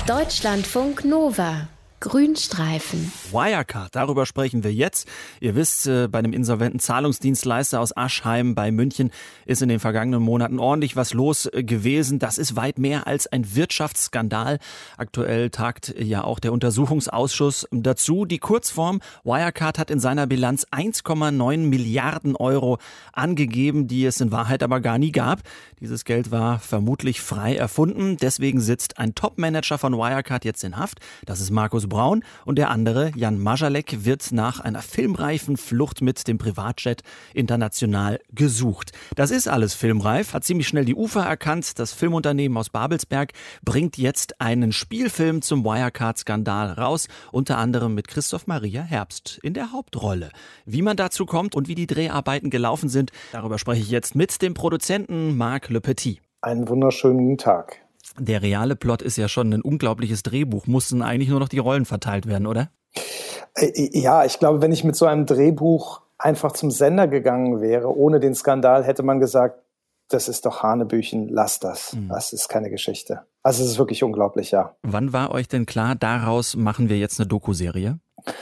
Deutschlandfunk Nova. Grünstreifen. Wirecard, darüber sprechen wir jetzt. Ihr wisst, bei dem insolventen Zahlungsdienstleister aus Aschheim bei München ist in den vergangenen Monaten ordentlich was los gewesen. Das ist weit mehr als ein Wirtschaftsskandal. Aktuell tagt ja auch der Untersuchungsausschuss dazu. Die Kurzform: Wirecard hat in seiner Bilanz 1,9 Milliarden Euro angegeben, die es in Wahrheit aber gar nie gab. Dieses Geld war vermutlich frei erfunden. Deswegen sitzt ein Top-Manager von Wirecard jetzt in Haft. Das ist Markus Braun, und der andere, Jan Marschalek, wird nach einer filmreifen Flucht mit dem Privatjet international gesucht. Das ist alles filmreif, hat ziemlich schnell die Ufer erkannt. Das Filmunternehmen aus Babelsberg bringt jetzt einen Spielfilm zum Wirecard-Skandal raus, unter anderem mit Christoph Maria Herbst in der Hauptrolle. Wie man dazu kommt und wie die Dreharbeiten gelaufen sind, darüber spreche ich jetzt mit dem Produzenten Marc Le Petit. Einen wunderschönen guten Tag. Der reale Plot ist ja schon ein unglaubliches Drehbuch. Mussten eigentlich nur noch die Rollen verteilt werden, oder? Ja, ich glaube, wenn ich mit so einem Drehbuch einfach zum Sender gegangen wäre, ohne den Skandal, hätte man gesagt, das ist doch Hanebüchen, lass das. Das ist keine Geschichte. Also es ist wirklich unglaublich, ja. Wann war euch denn klar, daraus machen wir jetzt eine Doku-Serie?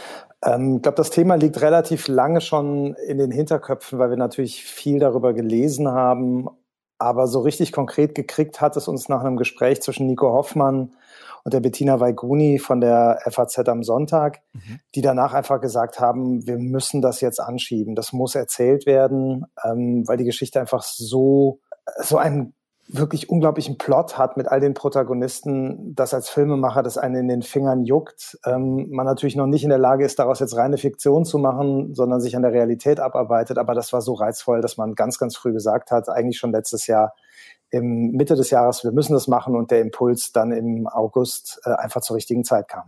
Ich glaube, das Thema liegt relativ lange schon in den Hinterköpfen, weil wir natürlich viel darüber gelesen haben. Aber so richtig konkret gekriegt hat es uns nach einem Gespräch zwischen Nico Hoffmann und der Bettina Weiguni von der FAZ am Sonntag, die danach einfach gesagt haben, wir müssen das jetzt anschieben. Das muss erzählt werden, weil die Geschichte einfach so einen wirklich unglaublichen Plot hat mit all den Protagonisten, dass als Filmemacher das einen in den Fingern juckt. Man natürlich noch nicht in der Lage ist, daraus jetzt reine Fiktion zu machen, sondern sich an der Realität abarbeitet. Aber das war so reizvoll, dass man ganz, ganz früh gesagt hat, eigentlich schon letztes Jahr, im Mitte des Jahres, wir müssen das machen, und der Impuls dann im August einfach zur richtigen Zeit kam.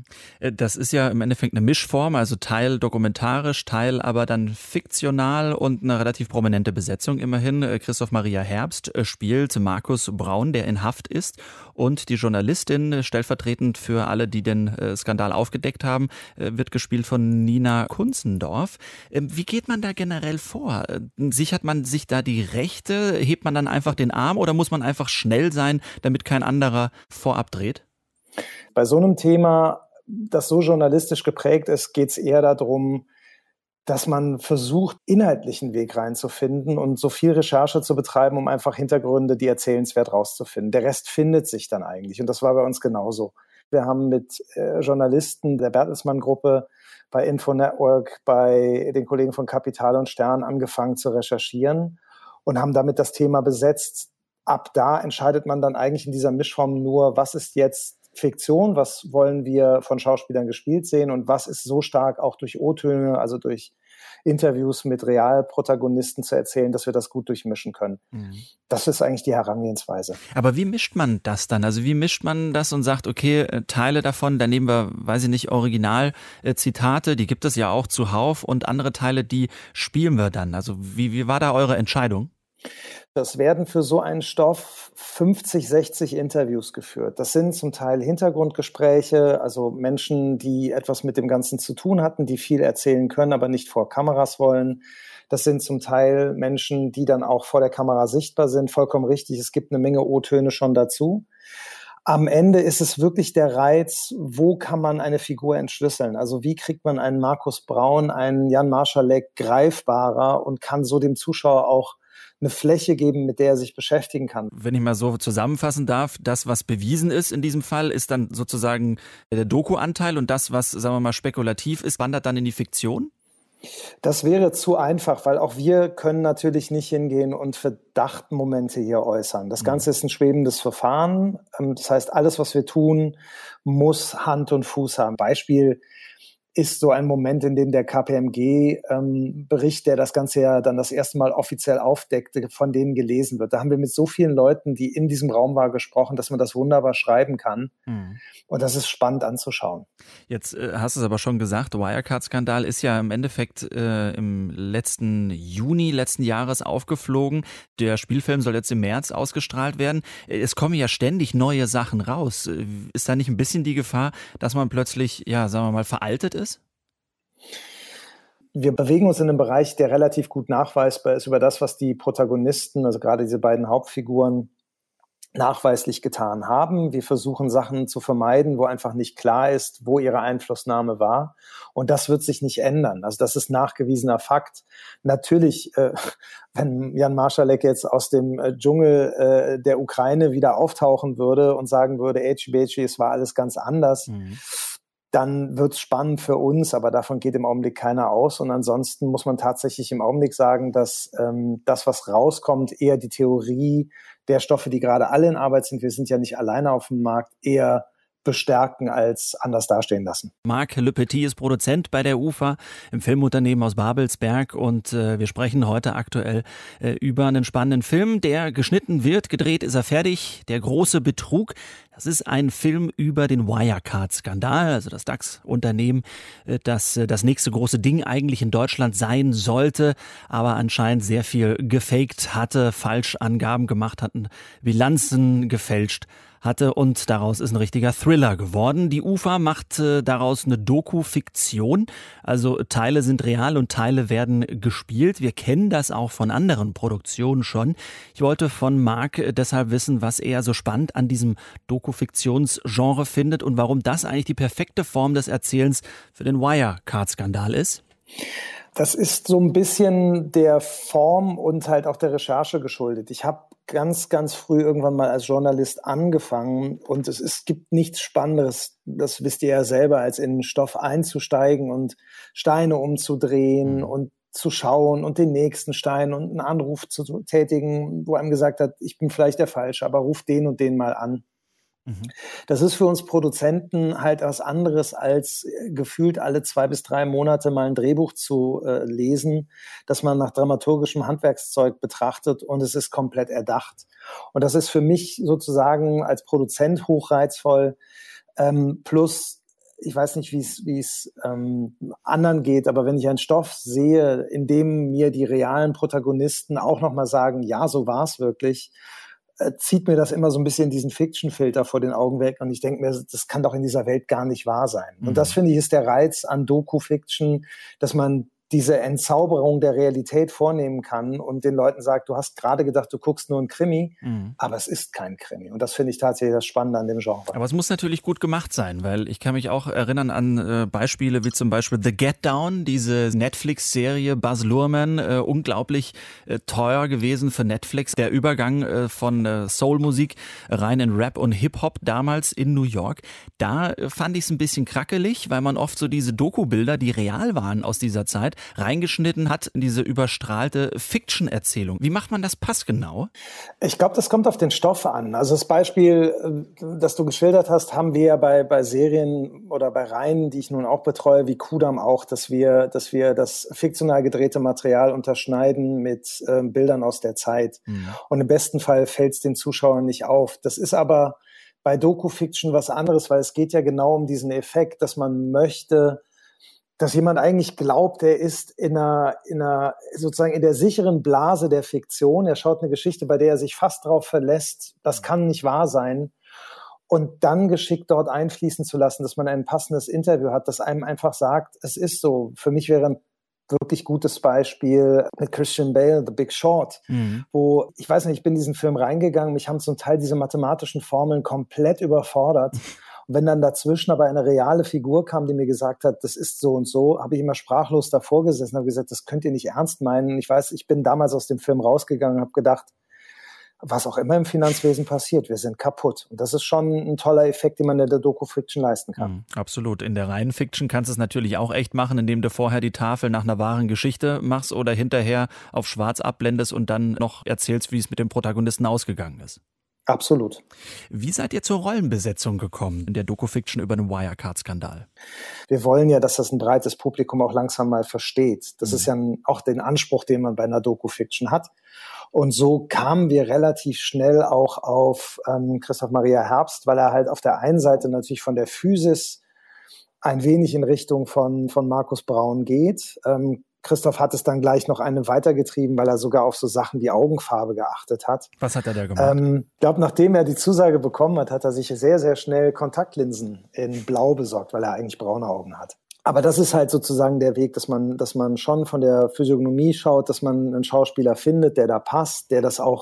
Das ist ja im Endeffekt eine Mischform, also Teil dokumentarisch, Teil aber dann fiktional und eine relativ prominente Besetzung immerhin. Christoph Maria Herbst spielt Markus Braun, der in Haft ist, und die Journalistin, stellvertretend für alle, die den Skandal aufgedeckt haben, wird gespielt von Nina Kunzendorf. Wie geht man da generell vor? Sichert man sich da die Rechte? Hebt man dann einfach den Arm oder muss man einfach schnell sein, damit kein anderer vorab dreht? Bei so einem Thema, das so journalistisch geprägt ist, geht es eher darum, dass man versucht, inhaltlichen Weg reinzufinden und so viel Recherche zu betreiben, um einfach Hintergründe, die erzählenswert rauszufinden. Der Rest findet sich dann eigentlich, und das war bei uns genauso. Wir haben mit Journalisten der Bertelsmann-Gruppe bei Info Network, bei den Kollegen von Kapital und Stern angefangen zu recherchieren und haben damit das Thema besetzt. Ab da entscheidet man dann eigentlich in dieser Mischform nur, was ist jetzt Fiktion, was wollen wir von Schauspielern gespielt sehen und was ist so stark auch durch O-Töne, also durch Interviews mit Realprotagonisten zu erzählen, dass wir das gut durchmischen können. Das ist eigentlich die Herangehensweise. Aber wie mischt man das dann? Also wie mischt man das und sagt, okay, Teile davon, da nehmen wir, weiß ich nicht, Originalzitate, die gibt es ja auch zuhauf, und andere Teile, die spielen wir dann. Also wie war da eure Entscheidung? Das werden für so einen Stoff 50, 60 Interviews geführt. Das sind zum Teil Hintergrundgespräche, also Menschen, die etwas mit dem Ganzen zu tun hatten, die viel erzählen können, aber nicht vor Kameras wollen. Das sind zum Teil Menschen, die dann auch vor der Kamera sichtbar sind. Vollkommen richtig, es gibt eine Menge O-Töne schon dazu. Am Ende ist es wirklich der Reiz, wo kann man eine Figur entschlüsseln? Also wie kriegt man einen Markus Braun, einen Jan Marschalek greifbarer und kann so dem Zuschauer auch eine Fläche geben, mit der er sich beschäftigen kann. Wenn ich mal so zusammenfassen darf, das, was bewiesen ist in diesem Fall, ist dann sozusagen der Doku-Anteil, und das, was, sagen wir mal, spekulativ ist, wandert dann in die Fiktion? Das wäre zu einfach, weil auch wir können natürlich nicht hingehen und Verdachtmomente hier äußern. Das Ganze ist ein schwebendes Verfahren. Das heißt, alles, was wir tun, muss Hand und Fuß haben. Beispiel ist so ein Moment, in dem der KPMG-Bericht, der das Ganze ja dann das erste Mal offiziell aufdeckte, von denen gelesen wird. Da haben wir mit so vielen Leuten, die in diesem Raum waren, gesprochen, dass man das wunderbar schreiben kann. Und das ist spannend anzuschauen. Jetzt hast du es aber schon gesagt, Wirecard-Skandal ist ja im Endeffekt im Juni letzten Jahres aufgeflogen. Der Spielfilm soll jetzt im März ausgestrahlt werden. Es kommen ja ständig neue Sachen raus. Ist da nicht ein bisschen die Gefahr, dass man plötzlich, ja, sagen wir mal, veraltet ist? Wir bewegen uns in einem Bereich, der relativ gut nachweisbar ist über das, was die Protagonisten, also gerade diese beiden Hauptfiguren, nachweislich getan haben. Wir versuchen Sachen zu vermeiden, wo einfach nicht klar ist, wo ihre Einflussnahme war. Und das wird sich nicht ändern. Also das ist nachgewiesener Fakt. Natürlich, wenn Jan Marschalek jetzt aus dem Dschungel der Ukraine wieder auftauchen würde und sagen würde, es war alles ganz anders, dann wird es spannend für uns, aber davon geht im Augenblick keiner aus. Und ansonsten muss man tatsächlich im Augenblick sagen, dass das, was rauskommt, eher die Theorie der Stoffe, die gerade alle in Arbeit sind, wir sind ja nicht alleine auf dem Markt, eher bestärken als anders dastehen lassen. Marc Le Petit ist Produzent bei der UFA im Filmunternehmen aus Babelsberg und wir sprechen heute aktuell über einen spannenden Film, der geschnitten wird. Gedreht ist er fertig. Der große Betrug. Das ist ein Film über den Wirecard-Skandal, also das DAX-Unternehmen, das das nächste große Ding eigentlich in Deutschland sein sollte, aber anscheinend sehr viel gefaked hatte, Falschangaben gemacht hatten, Bilanzen gefälscht hatte und daraus ist ein richtiger Thriller geworden. Die UFA macht daraus eine Doku-Fiktion, also Teile sind real und Teile werden gespielt. Wir kennen das auch von anderen Produktionen schon. Ich wollte von Marc deshalb wissen, was er so spannend an diesem Doku-Fiktions-Genre findet und warum das eigentlich die perfekte Form des Erzählens für den Wirecard-Skandal ist. Das ist so ein bisschen der Form und halt auch der Recherche geschuldet. Ich habe ganz, ganz früh irgendwann mal als Journalist angefangen und es gibt nichts Spannenderes, das wisst ihr ja selber, als in den Stoff einzusteigen und Steine umzudrehen und zu schauen und den nächsten Stein und einen Anruf zu tätigen, wo einem gesagt hat, ich bin vielleicht der Falsche, aber ruf den und den mal an. Das ist für uns Produzenten halt was anderes, als gefühlt alle 2 bis 3 Monate mal ein Drehbuch zu lesen, das man nach dramaturgischem Handwerkszeug betrachtet und es ist komplett erdacht. Und das ist für mich sozusagen als Produzent hochreizvoll, plus ich weiß nicht, wie es anderen geht, aber wenn ich einen Stoff sehe, in dem mir die realen Protagonisten auch nochmal sagen, ja, so war es wirklich, zieht mir das immer so ein bisschen diesen Fiction-Filter vor den Augen weg und ich denke mir, das kann doch in dieser Welt gar nicht wahr sein. Und das, finde ich, ist der Reiz an Doku-Fiction, dass man diese Entzauberung der Realität vornehmen kann und den Leuten sagt, du hast gerade gedacht, du guckst nur einen Krimi, aber es ist kein Krimi. Und das finde ich tatsächlich das Spannende an dem Genre. Aber es muss natürlich gut gemacht sein, weil ich kann mich auch erinnern an Beispiele wie zum Beispiel The Get Down, diese Netflix-Serie, Baz Luhrmann, unglaublich teuer gewesen für Netflix. Der Übergang von Soul-Musik rein in Rap und Hip-Hop damals in New York. Da fand ich es ein bisschen krackelig, weil man oft so diese Doku-Bilder, die real waren aus dieser Zeit, reingeschnitten hat in diese überstrahlte Fiction-Erzählung. Wie macht man das passgenau? Ich glaube, das kommt auf den Stoff an. Also das Beispiel, das du geschildert hast, haben wir ja bei Serien oder bei Reihen, die ich nun auch betreue, wie Kudam auch, dass wir das fiktional gedrehte Material unterschneiden mit Bildern aus der Zeit. Und im besten Fall fällt es den Zuschauern nicht auf. Das ist aber bei Doku-Fiction was anderes, weil es geht ja genau um diesen Effekt, dass man möchte, dass jemand eigentlich glaubt, er ist sozusagen in der sicheren Blase der Fiktion. Er schaut eine Geschichte, bei der er sich fast drauf verlässt, das kann nicht wahr sein. Und dann geschickt dort einfließen zu lassen, dass man ein passendes Interview hat, das einem einfach sagt, es ist so. Für mich wäre ein wirklich gutes Beispiel mit Christian Bale, The Big Short, wo, ich weiß nicht, ich bin in diesen Film reingegangen, mich haben zum Teil diese mathematischen Formeln komplett überfordert. Und wenn dann dazwischen aber eine reale Figur kam, die mir gesagt hat, das ist so und so, habe ich immer sprachlos davor gesessen und habe gesagt, das könnt ihr nicht ernst meinen. Ich weiß, ich bin damals aus dem Film rausgegangen und habe gedacht, was auch immer im Finanzwesen passiert, wir sind kaputt. Und das ist schon ein toller Effekt, den man in der Doku-Fiction leisten kann. Absolut. In der reinen Fiction kannst du es natürlich auch echt machen, indem du vorher die Tafel nach einer wahren Geschichte machst oder hinterher auf schwarz abblendest und dann noch erzählst, wie es mit dem Protagonisten ausgegangen ist. Absolut. Wie seid ihr zur Rollenbesetzung gekommen in der Doku-Fiction über den Wirecard-Skandal? Wir wollen ja, dass das ein breites Publikum auch langsam mal versteht. Das ist ja auch den Anspruch, den man bei einer Doku-Fiction hat. Und so kamen wir relativ schnell auch auf Christoph Maria Herbst, weil er halt auf der einen Seite natürlich von der Physis ein wenig in Richtung von Markus Braun geht. Christoph hat es dann gleich noch eine weitergetrieben, weil er sogar auf so Sachen wie Augenfarbe geachtet hat. Was hat er da gemacht? Ich glaube, nachdem er die Zusage bekommen hat, hat er sich sehr, sehr schnell Kontaktlinsen in Blau besorgt, weil er eigentlich braune Augen hat. Aber das ist halt sozusagen der Weg, dass man schon von der Physiognomie schaut, dass man einen Schauspieler findet, der da passt, der das auch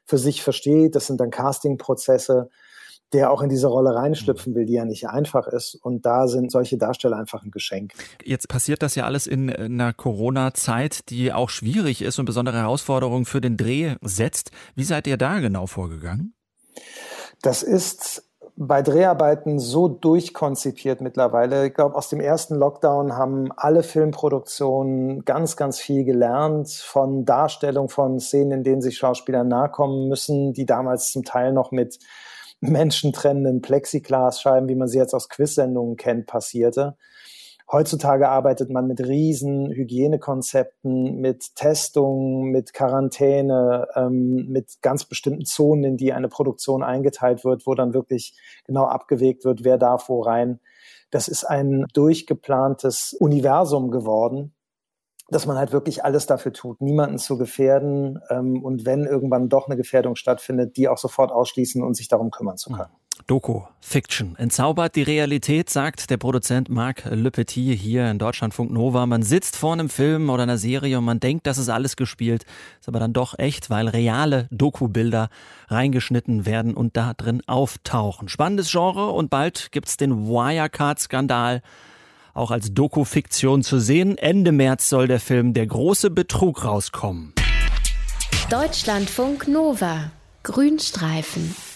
für sich versteht. Das sind dann Castingprozesse, der auch in diese Rolle reinschlüpfen will, die ja nicht einfach ist. Und da sind solche Darsteller einfach ein Geschenk. Jetzt passiert das ja alles in einer Corona-Zeit, die auch schwierig ist und besondere Herausforderungen für den Dreh setzt. Wie seid ihr da genau vorgegangen? Das ist bei Dreharbeiten so durchkonzipiert mittlerweile. Ich glaube, aus dem ersten Lockdown haben alle Filmproduktionen ganz, ganz viel gelernt von Darstellung von Szenen, in denen sich Schauspieler nahe kommen müssen, die damals zum Teil noch mit menschentrennenden Plexiglasscheiben, wie man sie jetzt aus Quiz-Sendungen kennt, passierte. Heutzutage arbeitet man mit riesen Hygienekonzepten, mit Testungen, mit Quarantäne, mit ganz bestimmten Zonen, in die eine Produktion eingeteilt wird, wo dann wirklich genau abgewägt wird, wer darf wo rein. Das ist ein durchgeplantes Universum geworden, dass man halt wirklich alles dafür tut, niemanden zu gefährden und wenn irgendwann doch eine Gefährdung stattfindet, die auch sofort ausschließen und sich darum kümmern zu können. Doku, Fiction. Entzaubert die Realität, sagt der Produzent Marc Le Petit hier in Deutschlandfunk Nova. Man sitzt vor einem Film oder einer Serie und man denkt, das ist alles gespielt, ist aber dann doch echt, weil reale Doku-Bilder reingeschnitten werden und da drin auftauchen. Spannendes Genre und bald gibt's den Wirecard-Skandal auch als Doku-Fiktion zu sehen. Ende März soll der Film Der große Betrug rauskommen. Deutschlandfunk Nova. Grünstreifen.